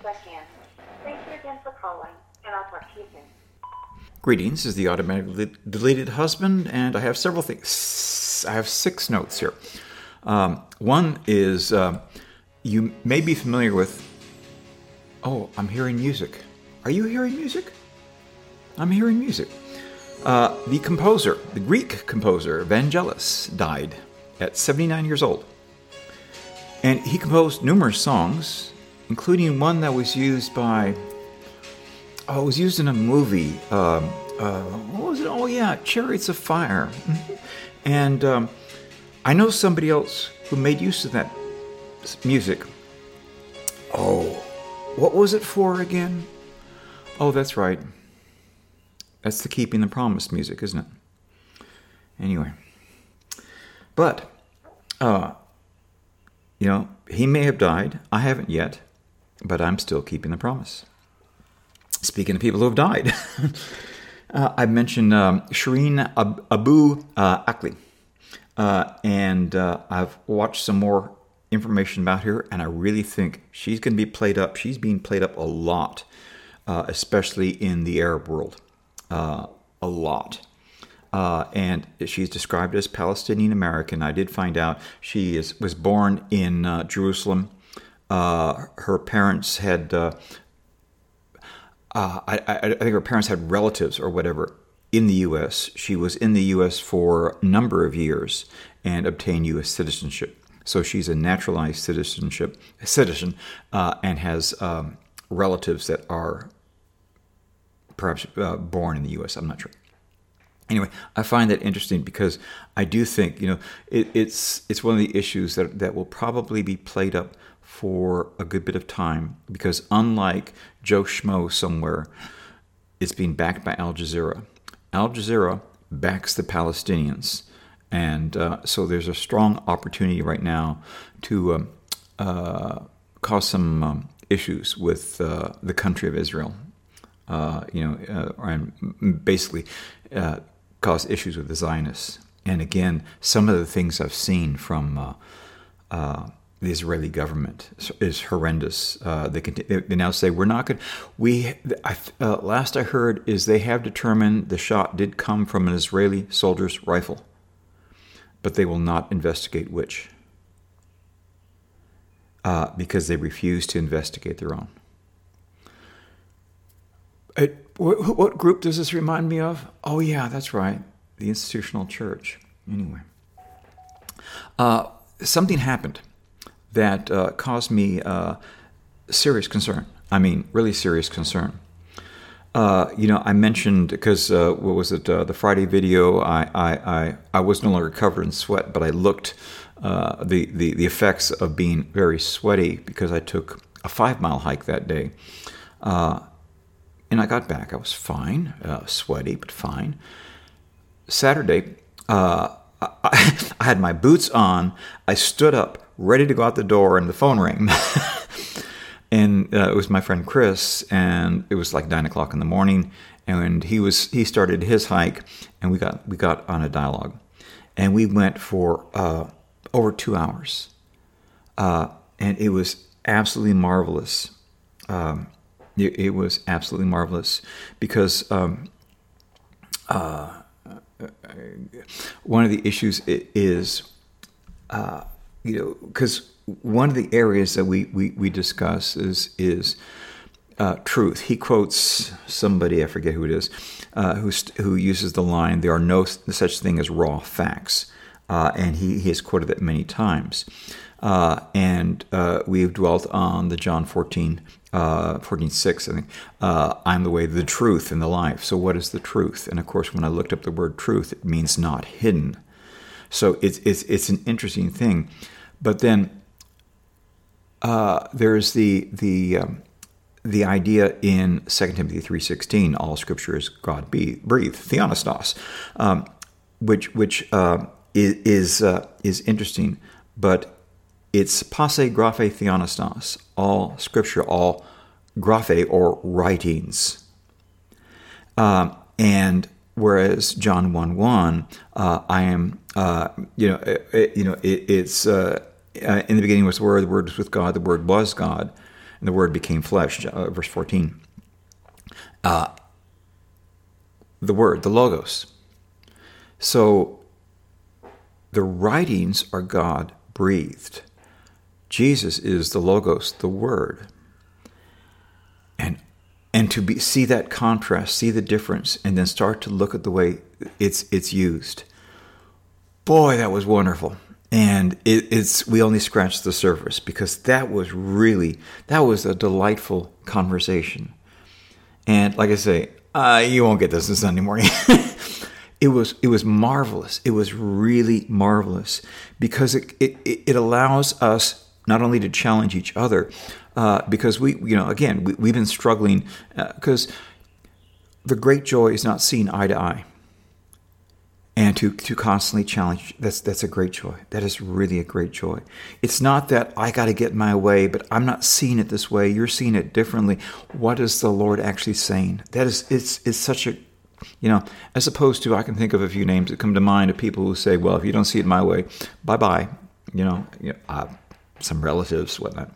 I can. Thank you again for calling, and I'll talk to you soon. Greetings, this is the automatically deleted husband, and I have several things. I have 6 notes here. One is you may be familiar with. Oh, I'm hearing music. Are you hearing music? I'm hearing music. The composer, the Greek composer Vangelis, died at 79 years old. And he composed numerous songs, including one that was used by... Oh, it was used in a movie. What was it? Oh, yeah, Chariots of Fire. And I know somebody else who made use of that music. Oh, what was it for again? Oh, that's right. That's the Keeping the Promise music, isn't it? Anyway. But, he may have died. I haven't yet. But I'm still keeping the promise. Speaking of people who have died, I mentioned Shireen Abu Akleh. And I've watched some more information about her, and I really think she's going to be played up. She's being played up a lot, especially in the Arab world. A lot. And she's described as Palestinian American. I did find out she was born in Jerusalem. Her parents had, I think her parents had relatives or whatever in the U.S. She was in the U.S. for a number of years and obtained U.S. citizenship. So she's a naturalized citizen, and has relatives that are perhaps born in the U.S. I'm not sure. Anyway, I find that interesting because I do think, it's one of the issues that will probably be played up for a good bit of time, because unlike Joe Schmo somewhere, it's being backed by Al Jazeera. Al Jazeera backs the Palestinians. And so there's a strong opportunity right now to cause some issues with the country of Israel, and basically cause issues with the Zionists. And again, some of the things I've seen from the Israeli government is horrendous. They now say we're not going. Last I heard is they have determined the shot did come from an Israeli soldier's rifle, but they will not investigate which, because they refuse to investigate their own. What group does this remind me of? Oh, yeah, that's right. The institutional church. Anyway. Something happened that caused me serious concern. I mean, really serious concern. I mentioned, because what was it? The Friday video. I was no longer covered in sweat, but I looked the effects of being very sweaty because I took a 5-mile hike that day, and I got back. I was fine, sweaty but fine. Saturday, I had my boots on. I stood up, ready to go out the door, and the phone rang. And it was my friend Chris, and it was like 9 o'clock in the morning, and he started his hike, and we got on a dialogue, and we went for over 2 hours, and it was absolutely marvelous. It was absolutely marvelous because one of the issues is, because one of the areas that we discuss is truth. He quotes somebody, I forget who it is, who uses the line, "There are no such thing as raw facts," and he has quoted that many times. And we've dwelt on the John 14:6, I think. I'm the way, the truth, and the life. So what is the truth? And of course, when I looked up the word truth, it means not hidden. So it's an interesting thing. But then there's the idea in 2 Timothy 3:16, all Scripture is God breathed, theopneustos, which is interesting, but it's passe graphe theopneustos, all Scripture, all graphe or writings, and whereas John 1:1, I am, it's in the beginning was the Word was with God, the Word was God. and the Word became flesh, verse 14. The Word, the Logos. So the writings are God-breathed. Jesus is the Logos, the Word. And to see that contrast, see the difference, and then start to look at the way it's used. Boy, that was wonderful. And we only scratched the surface, because that was a delightful conversation. And like I say, you won't get this on Sunday morning. It was marvelous. It was really marvelous, because it allows us not only to challenge each other, because we've been struggling, because the great joy is not seen eye to eye. And to constantly challenge, that's a great joy. That is really a great joy. It's not that I got to get my way, but I'm not seeing it this way. You're seeing it differently. What is the Lord actually saying? It's such a, as opposed to, I can think of a few names that come to mind of people who say, well, if you don't see it my way, bye-bye. Some relatives, whatnot.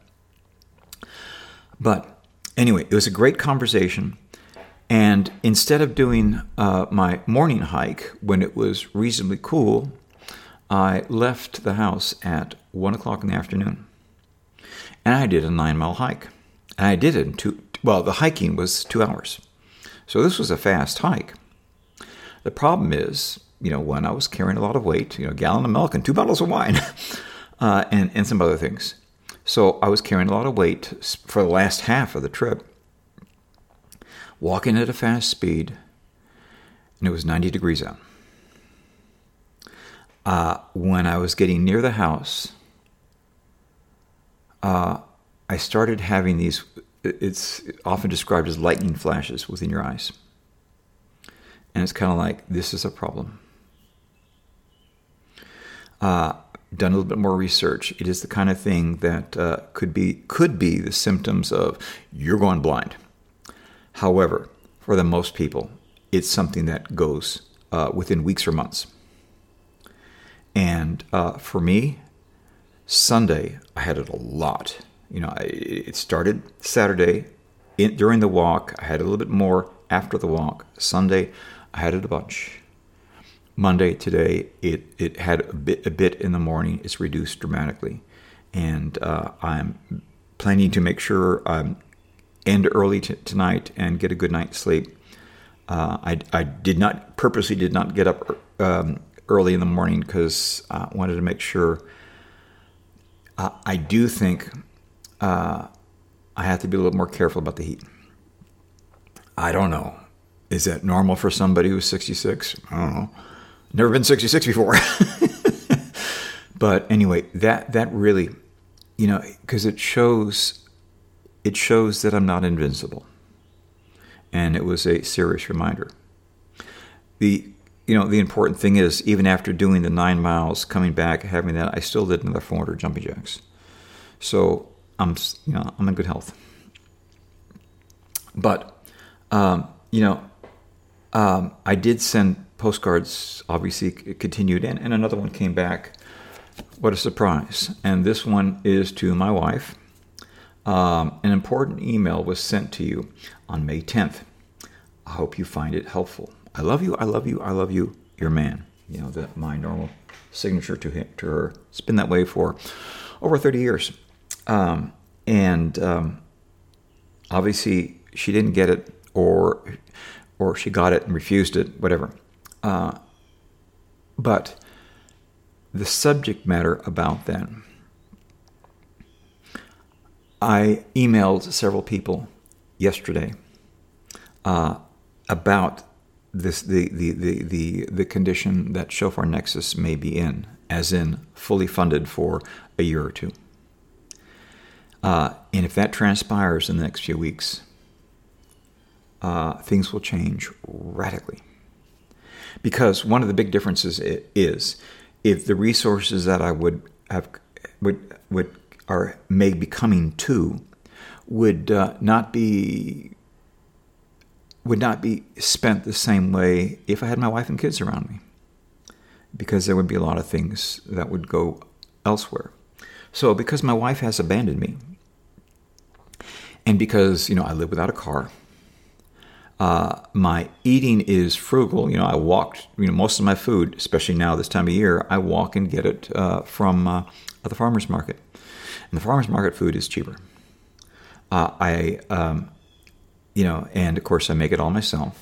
But anyway, it was a great conversation. And instead of doing my morning hike when it was reasonably cool, I left the house at 1 o'clock in the afternoon. And I did a 9-mile hike. And I did it the hiking was 2 hours. So this was a fast hike. The problem is, when I was carrying a lot of weight, a gallon of milk and 2 bottles of wine, and some other things. So I was carrying a lot of weight for the last half of the trip, walking at a fast speed, and it was 90 degrees out. When I was getting near the house, I started having these, it's often described as lightning flashes within your eyes. And it's kind of like, this is a problem. Done a little bit more research. It is the kind of thing that could be the symptoms of you're going blind. However, for the most people, it's something that goes within weeks or months. And for me, Sunday, I had it a lot. It started Saturday during the walk. I had a little bit more after the walk. Sunday, I had it a bunch. Monday, today, it had a bit in the morning. It's reduced dramatically. And I'm planning to make sure I'm end early tonight and get a good night's sleep. I purposely did not get up early in the morning because I wanted to make sure. I do think I have to be a little more careful about the heat. I don't know. Is that normal for somebody who's 66? I don't know. Never been 66 before. But anyway, that really, because it shows that I'm not invincible. And it was a serious reminder. The important thing is, even after doing the 9 miles, coming back, having that, I still did another 400 jumping jacks. So I'm in good health. But, I did send postcards, obviously it continued, and another one came back. What a surprise. And this one is to my wife. An important email was sent to you on May 10th. I hope you find it helpful. I love you, I love you, I love you, your man. My normal signature to her. It's been that way for over 30 years. Obviously she didn't get it, or she got it and refused it, whatever. But the subject matter about that, I emailed several people yesterday about this the condition that Shofar Nexus may be in, as in fully funded for a year or two. And if that transpires in the next few weeks, things will change radically. Because one of the big differences is if the resources that I may be coming to would not be spent the same way if I had my wife and kids around me, because there would be a lot of things that would go elsewhere. So because my wife has abandoned me, And because, I live without a car, my eating is frugal. I walked, most of my food, especially now this time of year, I walk and get it from the farmer's market. And the farmer's market food is cheaper. And of course I make it all myself.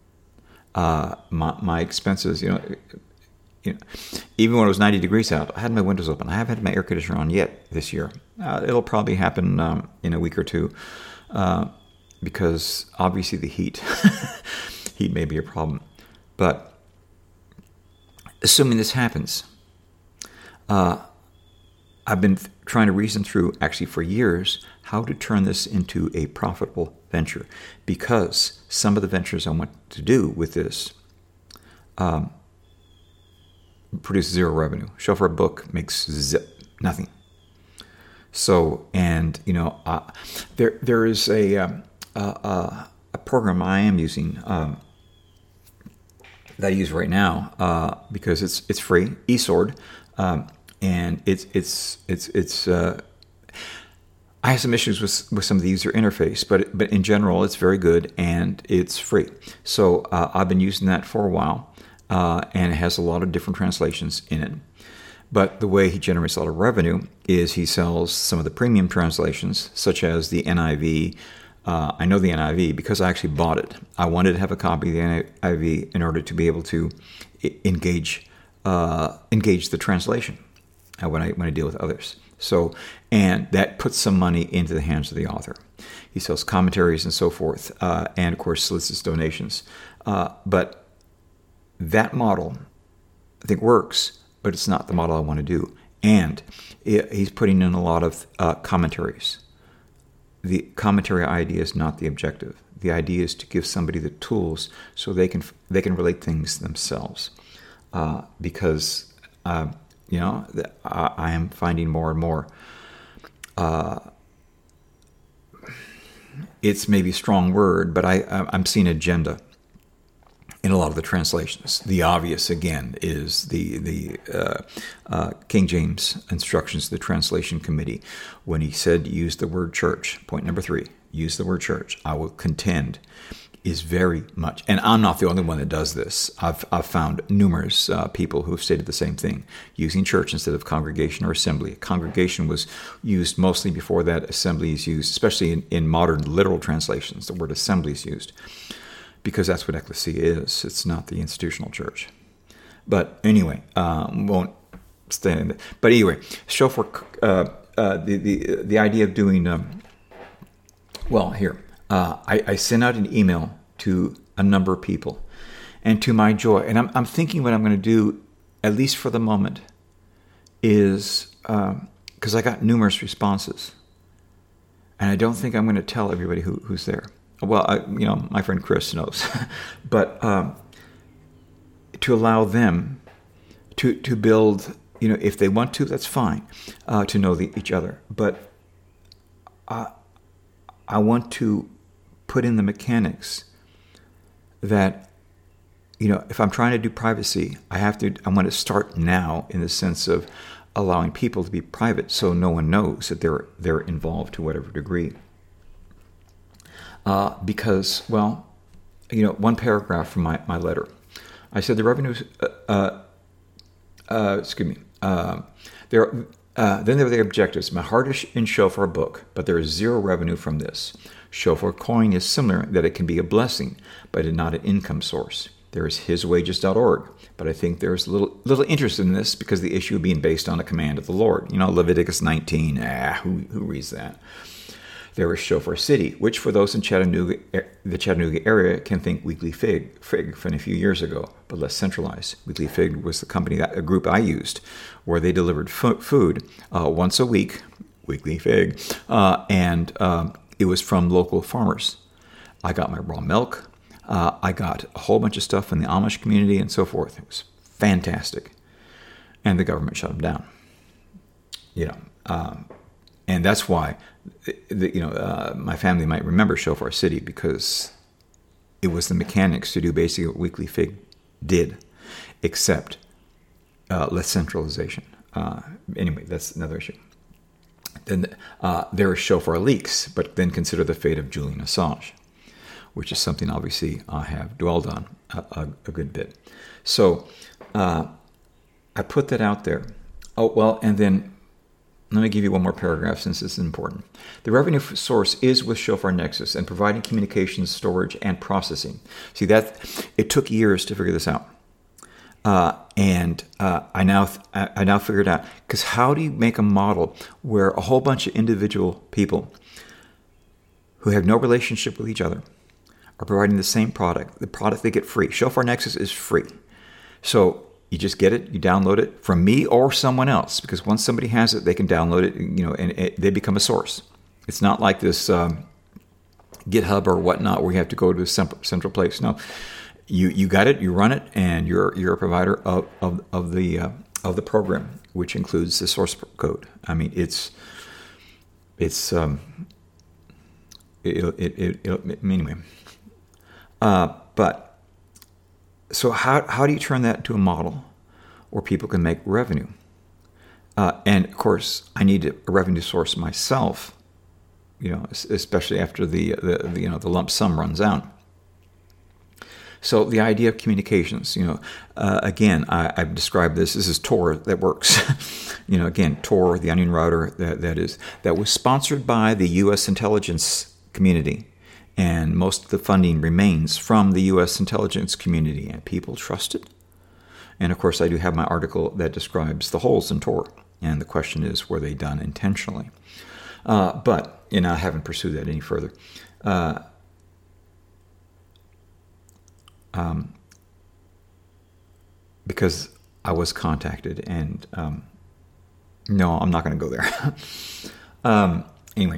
My expenses, even when it was 90 degrees out, I had my windows open. I haven't had my air conditioner on yet this year. It'll probably happen in a week or two because obviously the heat may be a problem. But assuming this happens, I've been trying to reason through, actually for years, how to turn this into a profitable venture, because some of the ventures I want to do with this produce zero revenue. Chauffeur Book makes nothing. So, and there is a program I am using that I use right now because it's free, eSword, and it's I have some issues with some of the user interface, but in general it's very good and it's free. So I've been using that for a while, and it has a lot of different translations in it. But the way he generates a lot of revenue is he sells some of the premium translations, such as the NIV. I know the NIV because I actually bought it. I wanted to have a copy of the NIV in order to be able to engage the translation when I deal with others. So, and that puts some money into the hands of the author. He sells commentaries and so forth, and of course solicits donations. But that model, I think, works, but it's not the model I want to do. And he's putting in a lot of commentaries. The commentary idea is not the objective. The idea is to give somebody the tools so they can relate things themselves. Because I am finding more and more. It's maybe a strong word, but I'm seeing agenda in a lot of the translations. The obvious, again, is the King James instructions to the translation committee when he said use the word church. Point number 3, use the word church. I will contend is very much, and I'm not the only one that does this. I've found numerous people who've stated the same thing, using church instead of congregation or assembly. Congregation was used mostly before that. Assembly is used, especially in modern literal translations. The word assembly is used because that's what ecclesia is. It's not the institutional church. But anyway, won't stay in that. But anyway, Chauffeur, the idea of doing, here. I sent out an email to a number of people, and to my joy, and I'm thinking what I'm going to do, at least for the moment, is because I got numerous responses, and I don't think I'm going to tell everybody who's there. Well, my friend Chris knows, but to allow them to build, if they want to, that's fine, to know each other. But I want to put in the mechanics that, if I'm trying to do privacy, I want to start now in the sense of allowing people to be private so no one knows that they're involved to whatever degree. Because, one paragraph from my letter, I said the revenues, then there were the objectives. My heart is in Chauffeur Book, but there is zero revenue from this. Chauffeur Coin is similar, that it can be a blessing, but not an income source. There is hiswages.org, but I think there's little interest in this because the issue being based on a command of the Lord. Leviticus 19, who reads that? There is Chauffeur City, which for those in the Chattanooga area can think Weekly Fig from a few years ago, but less centralized. Weekly Fig was a group I used, where they delivered food once a week, Weekly Fig, and it was from local farmers. I got my raw milk. I got a whole bunch of stuff from the Amish community and so forth. It was fantastic. And the government shut them down. And that's why, my family might remember Chauffeur City, because it was the mechanics to do basically what Weekly Fig did, except less centralization. Anyway, that's another issue. Then there are Shofar leaks, but then consider the fate of Julian Assange, which is something obviously I have dwelled on a good bit. So I put that out there. Oh, well, and then let me give you one more paragraph since this is important. The revenue source is with Shofar Nexus and providing communications, storage, and processing. See, that it took years to figure this out. And I now figured out, because how do you make a model where a whole bunch of individual people who have no relationship with each other are providing the same product, the product they get free. Shofar Nexus is free. So you just get it, you download it from me or someone else, because once somebody has it, they can download it, and they become a source. It's not like this GitHub or whatnot where you have to go to a central place. No. You got it, you run it, and you're a provider of the program, which includes the source code. I mean, anyway. But so how do you turn that into a model where people can make revenue? And of course, I need a revenue source myself. Especially after the lump sum runs out. So the idea of communications, again, I've described this. This is Tor that works. Again, Tor, the onion router that was sponsored by the U.S. intelligence community, and most of the funding remains from the U.S. intelligence community, and people trust it. And of course, I do have my article that describes the holes in Tor, and the question is, were they done intentionally? But I haven't pursued that any further. Because I was contacted, and no, I'm not going to go there. Anyway,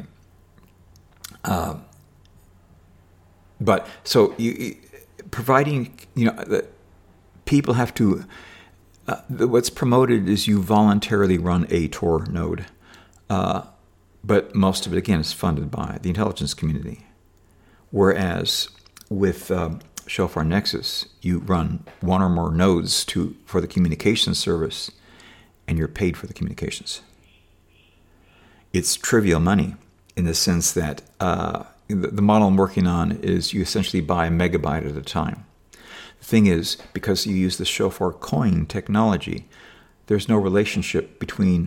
but so providing, people have to. What's promoted is you voluntarily run a Tor node, but most of it again is funded by the intelligence community, whereas with Shofar Nexus, you run one or more nodes for the communications service, and you're paid for the communications. It's trivial money in the sense that the model I'm working on is you essentially buy a megabyte at a time. The thing is, because you use the Shofar coin technology, there's no relationship between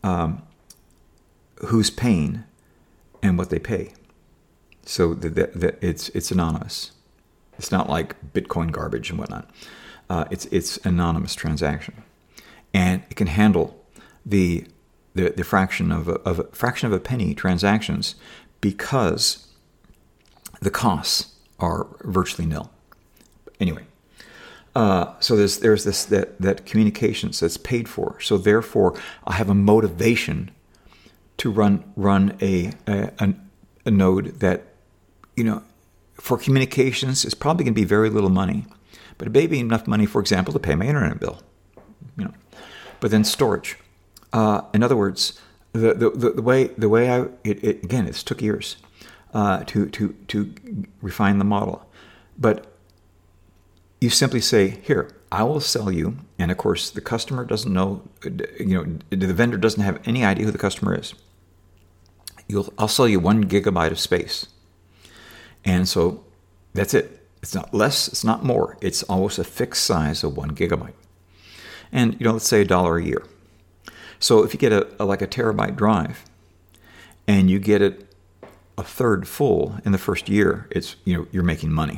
who's paying and what they pay. So it's anonymous. It's not like Bitcoin garbage and whatnot. It's anonymous transaction, and it can handle the fraction of a penny transactions because the costs are virtually nil. Anyway, so there's this that communications that's paid for. So therefore, I have a motivation to run a node that for communications, it's probably going to be very little money, but it may be enough money, for example, to pay my internet bill. But then storage. In other words, the way again, it took years to refine the model, but you simply say, here, I will sell you, and of course, the customer doesn't know. The vendor doesn't have any idea who the customer is. I'll sell you 1 gigabyte of space. And so that's it. It's not less, it's not more. It's almost a fixed size of 1 gigabyte. And, let's say $1 a year. So if you get a terabyte drive and you get it a third full in the first year, it's, you're making money.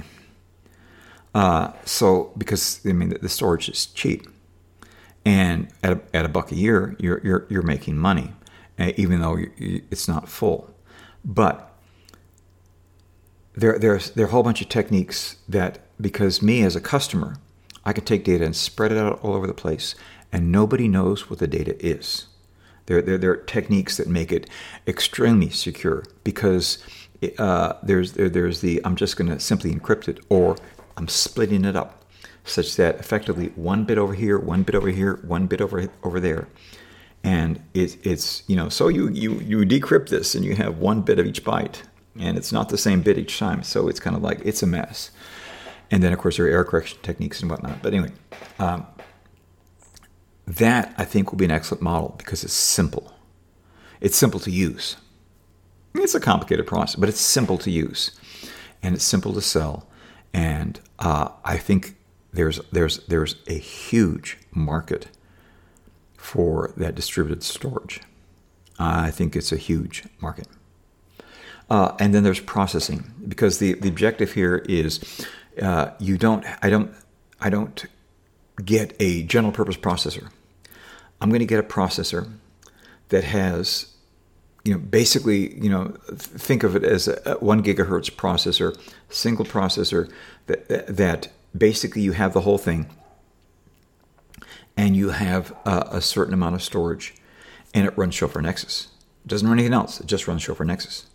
So because, the storage is cheap. And at $1 a year, you're making money, even though it's not full. But there are a whole bunch of techniques that, because me as a customer, I can take data and spread it out all over the place, and nobody knows what the data is. There are techniques that make it extremely secure, because there's the I'm just going to simply encrypt it, or I'm splitting it up such that effectively 1 bit over here, 1 bit over here, 1 bit over there, and it's so you decrypt this and you have 1 bit of each byte. And it's not the same bit each time, so it's kind of like, it's a mess. And then, of course, there are error correction techniques and whatnot. But anyway, that, I think, will be an excellent model because it's simple. It's simple to use. It's a complicated process, but it's simple to use, and it's simple to sell. And I think there's a huge market for that distributed storage. I think it's a huge market. And then there's processing, because the objective here is I don't get a general purpose processor. I'm going to get a processor that has, basically, think of it as a 1 gigahertz processor, single processor that basically you have the whole thing, and you have a certain amount of storage, and it runs Chauffeur Nexus. It doesn't run anything else. It just runs Chauffeur Nexus.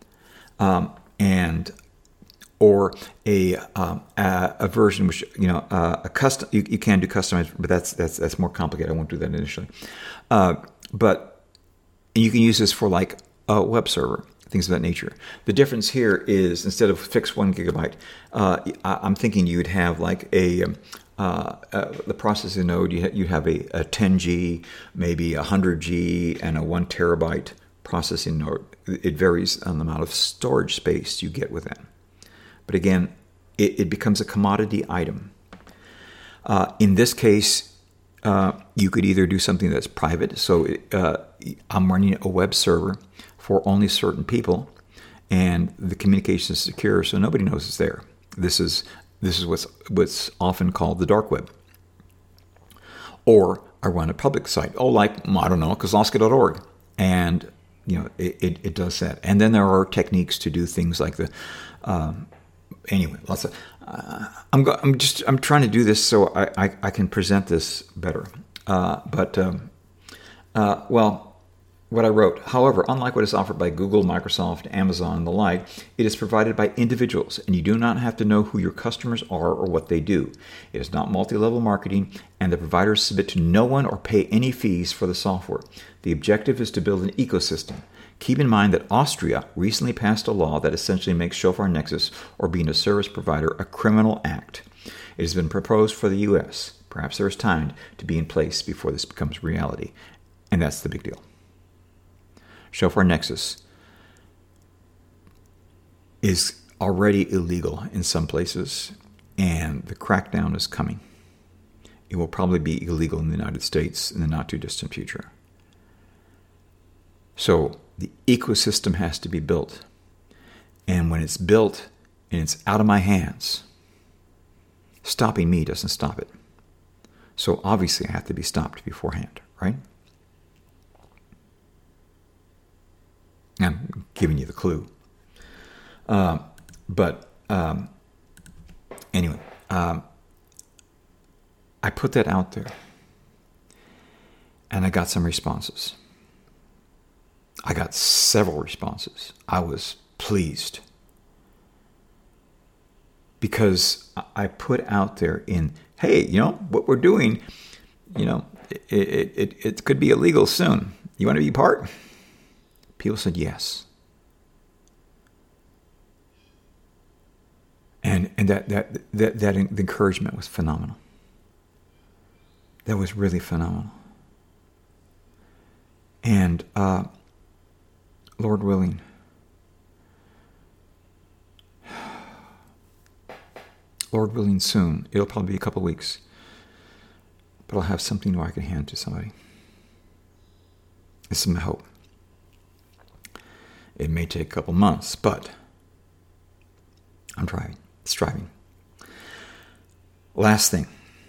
Or a version which a custom, you can do customized, but that's more complicated. I won't do that initially. But you can use this for like a web server, things of that nature. The difference here is, instead of fixed 1 gigabyte, I'm thinking you'd have like the processing node. You have a 10G, maybe 100G, and a 1 terabyte processing node. It varies on the amount of storage space you get with that. But again, it becomes a commodity item. In this case, you could either do something that's private. So I'm running a web server for only certain people, and the communication is secure, so nobody knows it's there. This is what's often called the dark web. Or I run a public site. Kozlowski.org, and it does that. And then there are techniques to do things like the anyway, lots of. I'm trying to do this so I can present this better. What I wrote. However, unlike what is offered by Google, Microsoft, Amazon, and the like, it is provided by individuals, and you do not have to know who your customers are or what they do. It is not multi-level marketing, and the providers submit to no one or pay any fees for the software. The objective is to build an ecosystem. Keep in mind that Austria recently passed a law that essentially makes Chauffeur Nexus, or being a service provider, a criminal act. It has been proposed for the U.S. Perhaps there is time to be in place before this becomes reality, and that's the big deal. Chauffeur Nexus is already illegal in some places, and the crackdown is coming. It will probably be illegal in the United States in the not-too-distant future. So the ecosystem has to be built. And when it's built and it's out of my hands, stopping me doesn't stop it. So obviously I have to be stopped beforehand, right? I'm giving you the clue. Anyway, I put that out there, and I got some responses. I got several responses. I was pleased, because I put out there hey, what we're doing, it could be illegal soon. You want to be part? People said yes. And that encouragement was phenomenal. That was really phenomenal. And Lord willing, soon, it'll probably be a couple of weeks, but I'll have something where I can hand to somebody. This is my hope. It may take a couple months, but I'm striving. Last thing.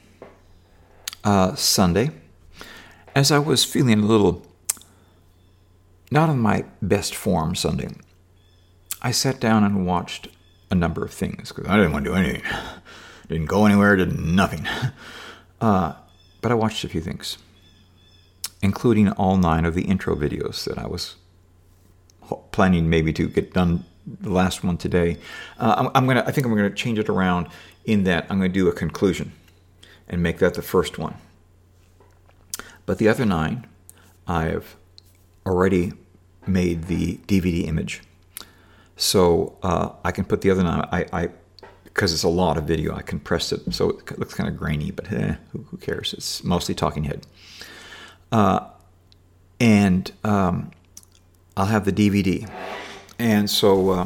Sunday, as I was feeling a little not on my best form Sunday, I sat down and watched a number of things, because I didn't want to do anything. Didn't go anywhere, did nothing. But I watched a few things, including all 9 of the intro videos that I was planning maybe to get done. The last one today. I think I'm gonna change it around, in that I'm gonna do a conclusion and make that the first one. But the other 9, I have already made the DVD image, so I can put the other 9. I because it's a lot of video, I compressed it so it looks kind of grainy, but who cares? It's mostly talking head. I'll have the DVD. And so,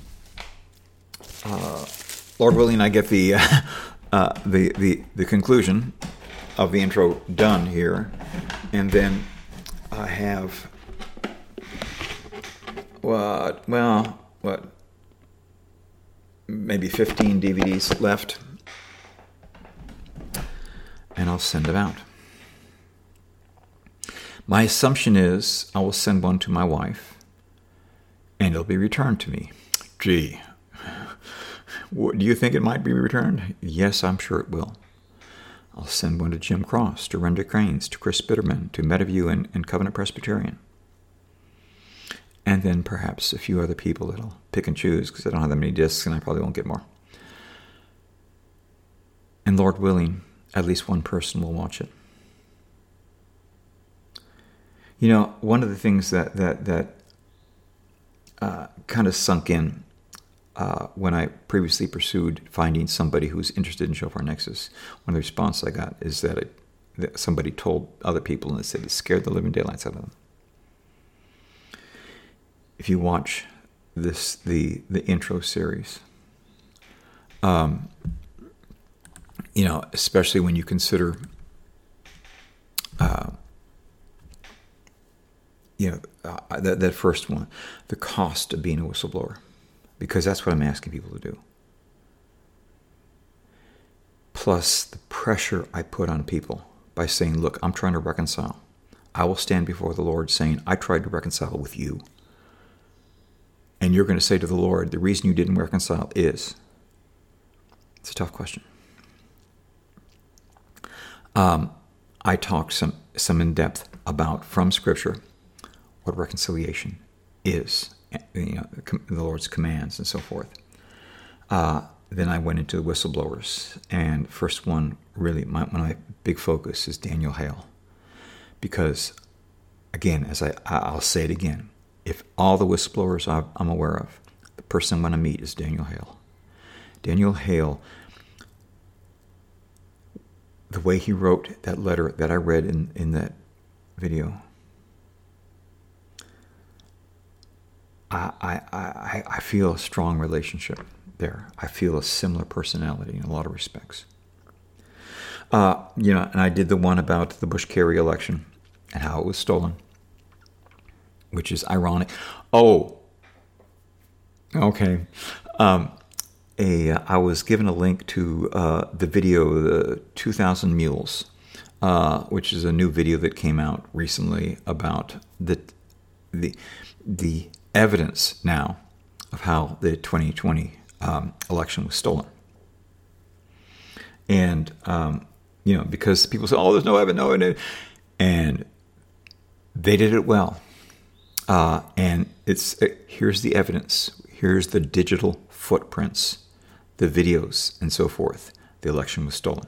Lord willing, I get the the conclusion of the intro done here, and then I have what maybe 15 DVDs left, and I'll send them out. My assumption is I will send one to my wife, and it'll be returned to me. Gee, do you think it might be returned? Yes, I'm sure it will. I'll send one to Jim Cross, to Renda Cranes, to Chris Bitterman, to Metaview and Covenant Presbyterian. And then perhaps a few other people that I'll pick and choose because I don't have that many discs and I probably won't get more. And Lord willing, at least one person will watch it. You know, one of the things that kind of sunk in when I previously pursued finding somebody who's interested in Shofar Nexus, one of the responses I got is that somebody told other people and they said it scared the living daylights out of them. If you watch the intro series, especially when you consider, that first one, the cost of being a whistleblower, because that's what I'm asking people to do. Plus the pressure I put on people by saying, look, I'm trying to reconcile. I will stand before the Lord saying, I tried to reconcile with you. And you're going to say to the Lord, the reason you didn't reconcile is... It's a tough question. I talked some in depth about, from Scripture, what reconciliation is, the Lord's commands and so forth. Then I went into the whistleblowers, and first one, really, my big focus is Daniel Hale. Because, again, as I'll say it again, if all the whistleblowers I'm aware of, the person I'm going to meet is Daniel Hale. Daniel Hale, the way he wrote that letter that I read in that video, I feel a strong relationship there. I feel a similar personality in a lot of respects. And I did the one about the Bush-Kerry election and how it was stolen, which is ironic. Oh, okay. I was given a link to the video, the 2,000 Mules, which is a new video that came out recently about the evidence now of how the 2020 election was stolen. And, because people say, oh, there's no evidence, and they did it well. And here's the evidence. Here's the digital footprints, the videos, and so forth. The election was stolen.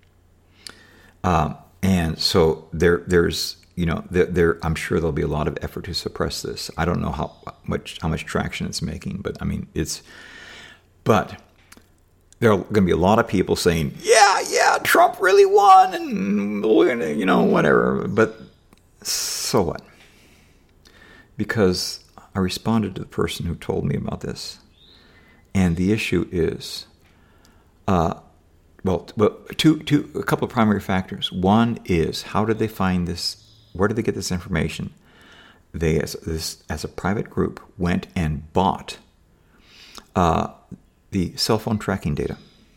And so there's, I'm sure there'll be a lot of effort to suppress this. I don't know how much traction it's making, but I mean, but there are going to be a lot of people saying, yeah, Trump really won, and we're going to, whatever. But so what? Because I responded to the person who told me about this. And the issue is, a couple of primary factors. One is, how did they find this? Where did they get this information? They, as a private group, went and bought the cell phone tracking data.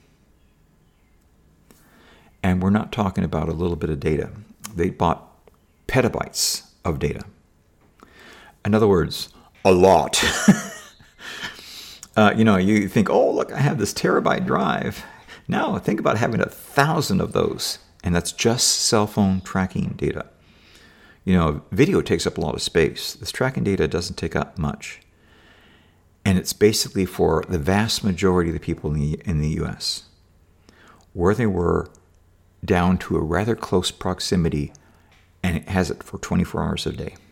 And we're not talking about a little bit of data. They bought petabytes of data. In other words, a lot. You think, oh, look, I have this terabyte drive. Now think about having 1,000 of those, and that's just cell phone tracking data. Video takes up a lot of space. This tracking data doesn't take up much. And it's basically for the vast majority of the people in the U.S. where they were down to a rather close proximity, and it has it for 24 hours a day.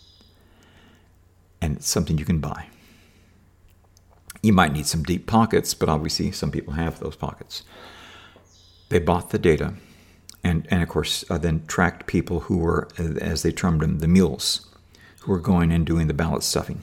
And it's something you can buy. You might need some deep pockets, but obviously some people have those pockets. They bought the data and of course, then tracked people who were, as they termed them, the mules, who are going and doing the ballot stuffing.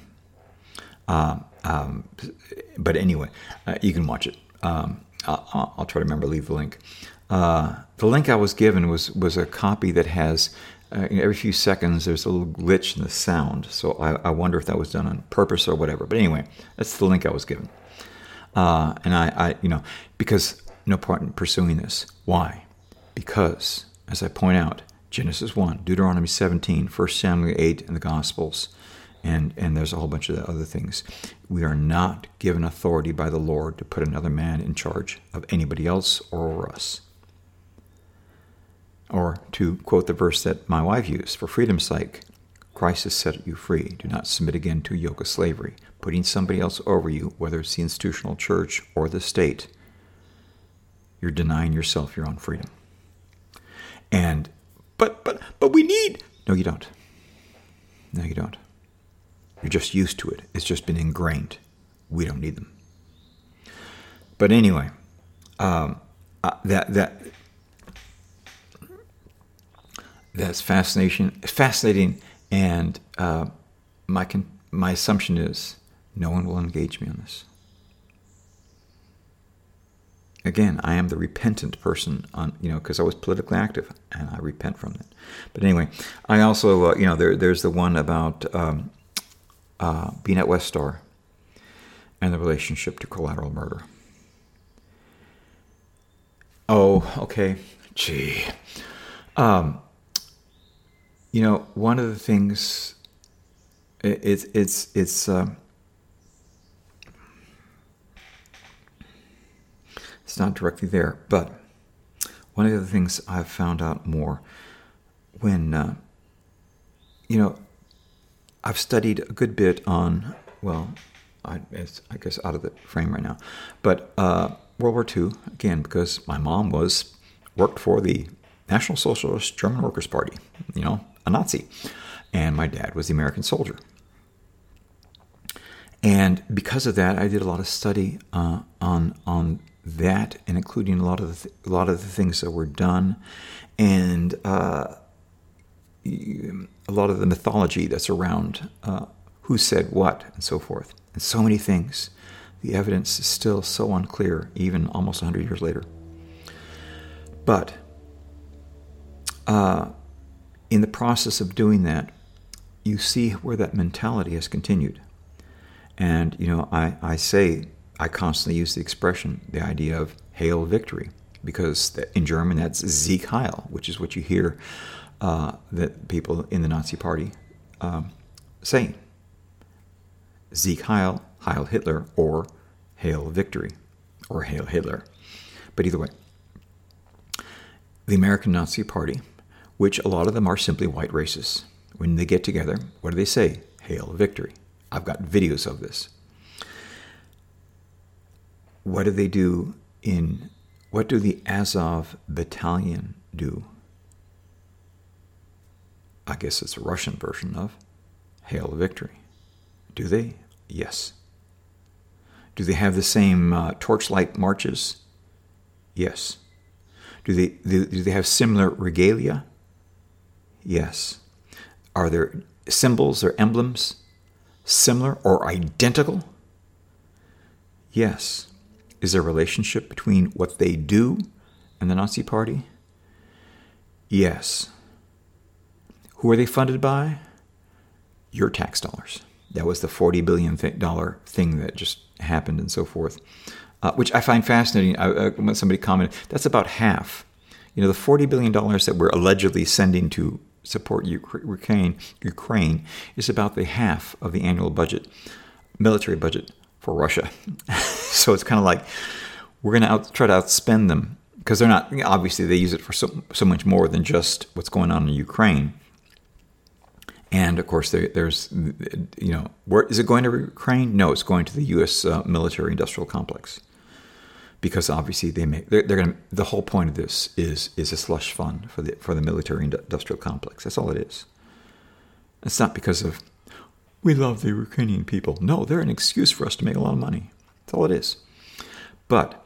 But anyway, you can watch it. I'll try to remember to leave the link. The link I was given was a copy that has, every few seconds, there's a little glitch in the sound. So I wonder if that was done on purpose or whatever. But anyway, that's the link I was given. And I because no point in pursuing this. Why? Because, as I point out, Genesis 1, Deuteronomy 17, 1 Samuel 8, and the Gospels, and there's a whole bunch of other things. We are not given authority by the Lord to put another man in charge of anybody else or over us. Or to quote the verse that my wife used, for freedom's sake, Christ has set you free. Do not submit again to a yoke of slavery. Putting somebody else over you, whether it's the institutional church or the state, you're denying yourself your own freedom. And but we need. No, you don't. No, you don't. You're just used to it. It's just been ingrained. We don't need them. But anyway, that's fascinating, and my assumption is no one will engage me on this. Again, I am the repentant person, because I was politically active, and I repent from that. But anyway, I also, there's the one about being at West Star and the relationship to collateral murder. Oh, okay. Gee. One of the things, it's not directly there, but one of the other things I've found out more when, I've studied a good bit on, I guess out of the frame right now, but World War II, again, because my mom worked for the National Socialist German Workers' Party, a Nazi, and my dad was the American soldier. And because of that, I did a lot of study on that, and including a lot of the things that were done, and a lot of the mythology that's around who said what and so forth, and so many things. The evidence is still so unclear, even almost 100 years later. But in the process of doing that, you see where that mentality has continued. And, I constantly use the expression, the idea of Hail Victory, because in German that's Sieg Heil, which is what you hear that people in the Nazi Party saying. Sieg Heil, Heil Hitler, or Hail Victory, or Hail Hitler. But either way, the American Nazi Party, which a lot of them are simply white racists, when they get together, what do they say? Hail Victory. I've got videos of this. What do they do what do the Azov Battalion do? I guess it's a Russian version of Hail Victory. Do they? Yes. Do they have the same torchlight marches? Yes. Do they have similar regalia? Yes. Are there symbols or emblems similar or identical? Yes. Is there a relationship between what they do and the Nazi Party? Yes. Who are they funded by? Your tax dollars. That was the $40 billion thing that just happened and so forth, which I find fascinating. When somebody commented, that's about half. The $40 billion that we're allegedly sending to support Ukraine is about the half of the annual budget, military budget for Russia. So it's kind of like we're going to try to outspend them, because they're not, obviously they use it for so much more than just what's going on in Ukraine. And of course, there's, where is it going to Ukraine? No, it's going to the U.S. military industrial complex, because obviously they're going to. The whole point of this is a slush fund for the military industrial complex. That's all it is. It's not because of we love the Ukrainian people. No, they're an excuse for us to make a lot of money. That's all it is. But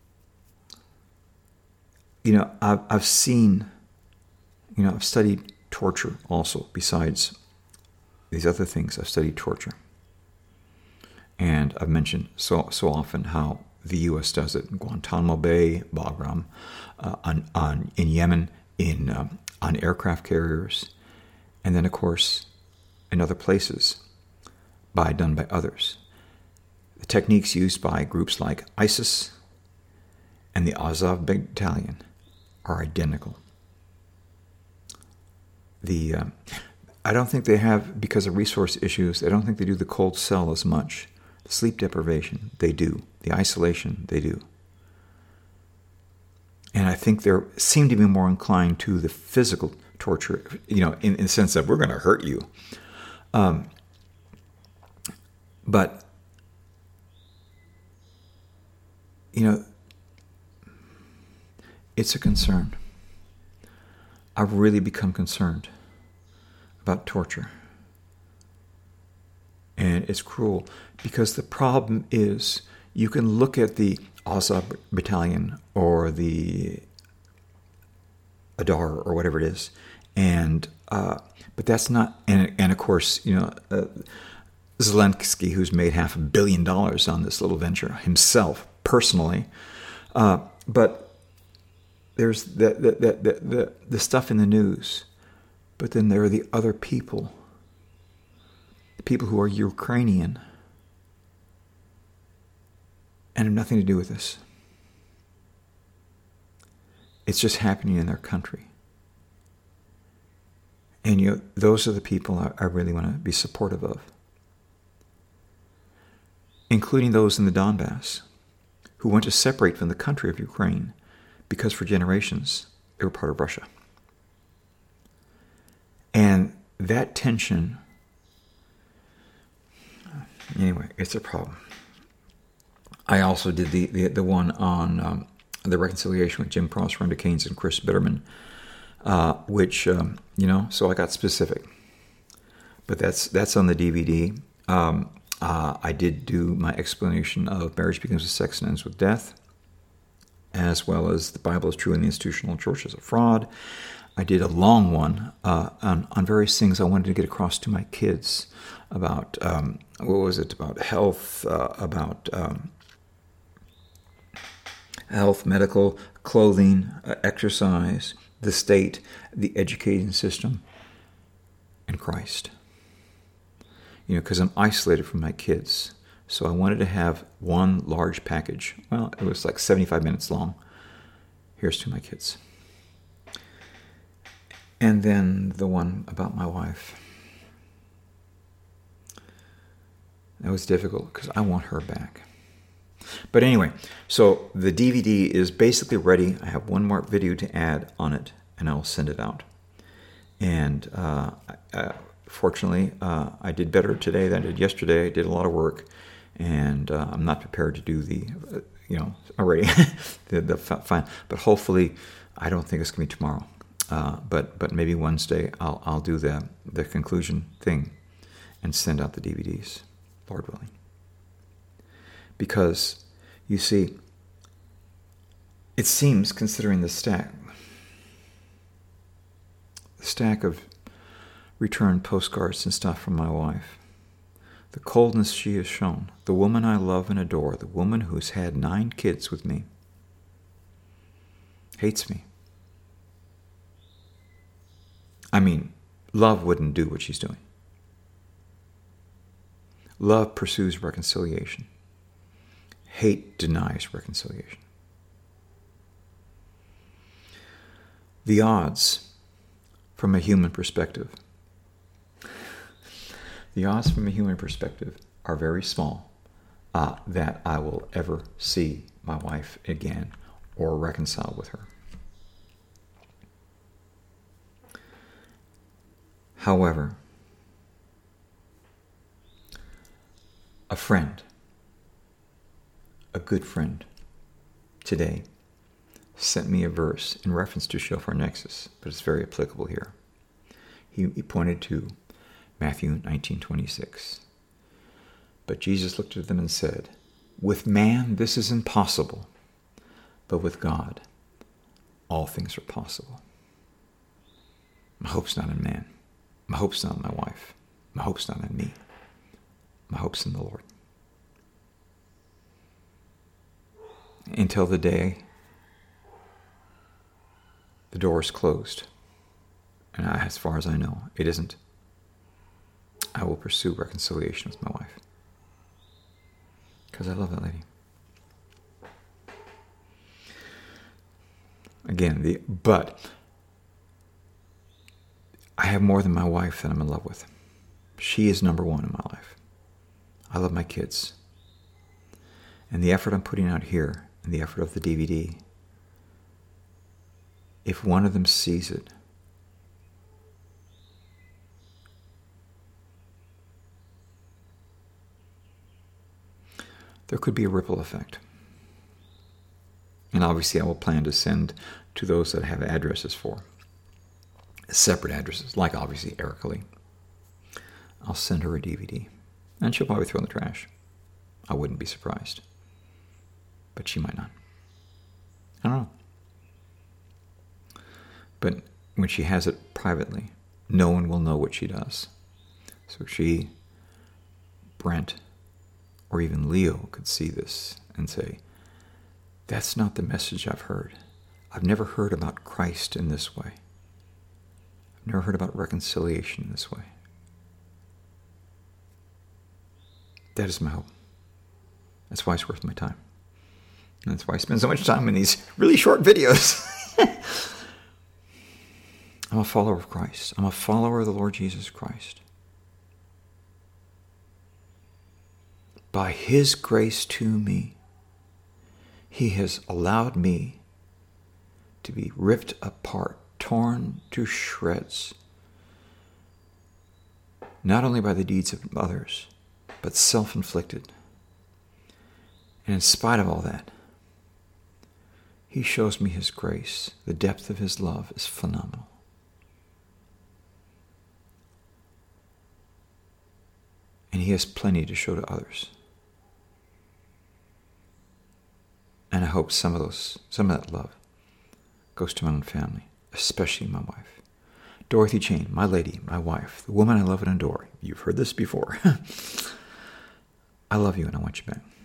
I've seen, I've studied torture also, besides these other things. I've studied torture. And I've mentioned so often how the U.S. does it in Guantanamo Bay, Bagram, in Yemen, on aircraft carriers, and then, of course, in other places, done by others. The techniques used by groups like ISIS and the Azov Battalion are identical. I don't think they have, because of resource issues, I don't think they do the cold cell as much. The sleep deprivation, they do. The isolation, they do. And I think they seem to be more inclined to the physical torture, in the sense that we're going to hurt you. But, it's a concern. I've really become concerned about torture. And it's cruel, because the problem is you can look at the Azov Battalion or the Adar or whatever it is, but that's not, and of course, Zelensky, who's made $500 million on this little venture himself, personally, but there's the stuff in the news, but then there are the other people who are Ukrainian and have nothing to do with this. It's just happening in their country. And those are the people I really want to be supportive of, including those in the Donbass who want to separate from the country of Ukraine because for generations they were part of Russia. And that tension, anyway, it's a problem. I also did the one on the reconciliation with Jim Cross, Rhonda Keynes, and Chris Bitterman, which, so I got specific. But that's on the DVD. I did do my explanation of marriage begins with sex and ends with death, as well as the Bible is true and the institutional church is a fraud. I did a long one on various things I wanted to get across to my kids about, about health, health, medical, clothing, exercise, the state, the education system, and Christ. Because I'm isolated from my kids. So I wanted to have one large package. Well, it was like 75 minutes long. Here's to my kids. And then the one about my wife. That was difficult because I want her back. But anyway, so the DVD is basically ready. I have one more video to add on it, and I'll send it out. And fortunately, I did better today than I did yesterday. I did a lot of work, and I'm not prepared to do the, already the fine. But hopefully, I don't think it's going to be tomorrow. But maybe Wednesday I'll do the conclusion thing and send out the DVDs, Lord willing. Because, you see, it seems, considering the stack of returned postcards and stuff from my wife, the coldness she has shown, the woman I love and adore, the woman who's had 9 kids with me, hates me. I mean, love wouldn't do what she's doing. Love pursues reconciliation. Hate denies reconciliation. The odds from a human perspective are very small that I will ever see my wife again or reconcile with her. However, a friend, a good friend, today sent me a verse in reference to Shofar Nexus, but it's very applicable here. He pointed to Matthew 19:26. But Jesus looked at them and said, "With man this is impossible, but with God all things are possible." My hope's not in man. My hope's not in my wife. My hope's not in me. My hope's in the Lord. Until the day the door is closed, and as far as I know, it isn't, I will pursue reconciliation with my wife. Because I love that lady. Again, but I have more than my wife that I'm in love with. She is number one in my life. I love my kids. And the effort I'm putting out here, and the effort of the DVD, if one of them sees it, there could be a ripple effect. And obviously I will plan to send to those that I have addresses for, separate addresses, like obviously Erica Lee. I'll send her a DVD, and she'll probably throw in the trash. I wouldn't be surprised. But she might not. I don't know. But when she has it privately, no one will know what she does. So she, Brent, or even Leo could see this and say, that's not the message I've heard. I've never heard about Christ in this way. I've never heard about reconciliation in this way. That is my hope. That's why it's worth my time. And that's why I spend so much time in these really short videos. I'm a follower of Christ. I'm a follower of the Lord Jesus Christ. By His grace to me, He has allowed me to be ripped apart, torn to shreds, not only by the deeds of others, but self-inflicted. And in spite of all that, He shows me His grace. The depth of His love is phenomenal. And He has plenty to show to others. And I hope some of that love goes to my own family, especially my wife. Dorothy Jane, my lady, my wife, the woman I love and adore. You've heard this before. I love you and I want you back.